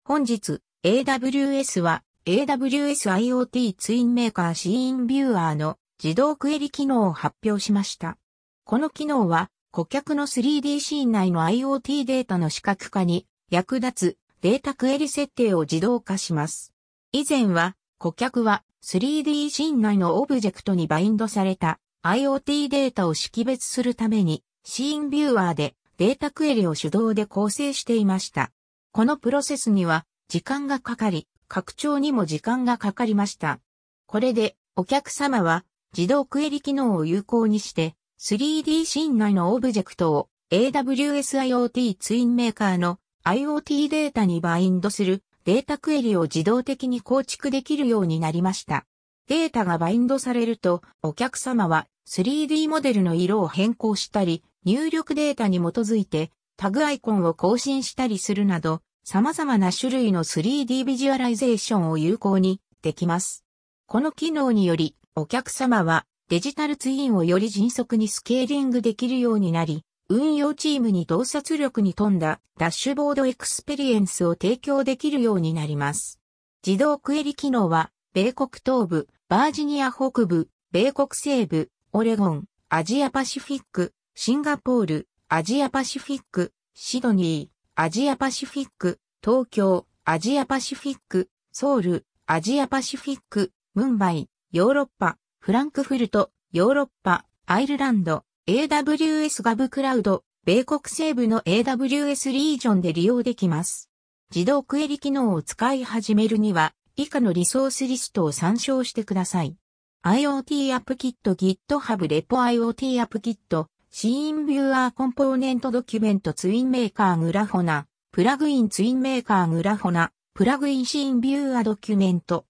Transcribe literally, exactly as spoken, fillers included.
本日、エーダブリューエス は エーダブリューエス IoT ツインメーカーシーンビューアーの自動クエリ機能を発表しました。この機能は顧客の スリーディー シーン内の IoT データの視覚化に役立つデータクエリ設定を自動化します。以前は顧客は スリーディー シーン内のオブジェクトにバインドされた IoT データを識別するためにシーンビューアーでデータクエリを手動で構成していました。このプロセスには時間がかかり、拡張にも時間がかかりました。これでお客様は自動クエリ機能を有効にして スリーディー シーン内のオブジェクトを エーダブリューエス IoT ツインメーカーの IoT データにバインドするデータクエリを自動的に構築できるようになりました。データがバインドされるとお客様は スリーディー モデルの色を変更したり入力データに基づいてタグアイコンを更新したりするなど様々な種類の スリーディー ビジュアライゼーションを有効にできます。この機能によりお客様はデジタルツインをより迅速にスケーリングできるようになり、運用チームに洞察力に富んだダッシュボードエクスペリエンスを提供できるようになります。自動クエリ機能は米国東部、バージニア北部、米国西部、オレゴン、アジアパシフィック、シンガポール、アジアパシフィック、シドニー、アジアパシフィック、東京、アジアパシフィック、ソウル、アジアパシフィック、ムンバイ、ヨーロッパ、フランクフルト、ヨーロッパ、アイルランド、エーダブリューエス ガブクラウド、米国西部の エーダブリューエス リージョンで利用できます。自動クエリ機能を使い始めるには、以下のリソースリストを参照してください。IoT アップキット GitHub レポ IoT アップキットシーンビューアーコンポーネントドキュメントツインメーカーグラフォナ、プラグインツインメーカーグラフォナ、プラグインシーンビューアードキュメント。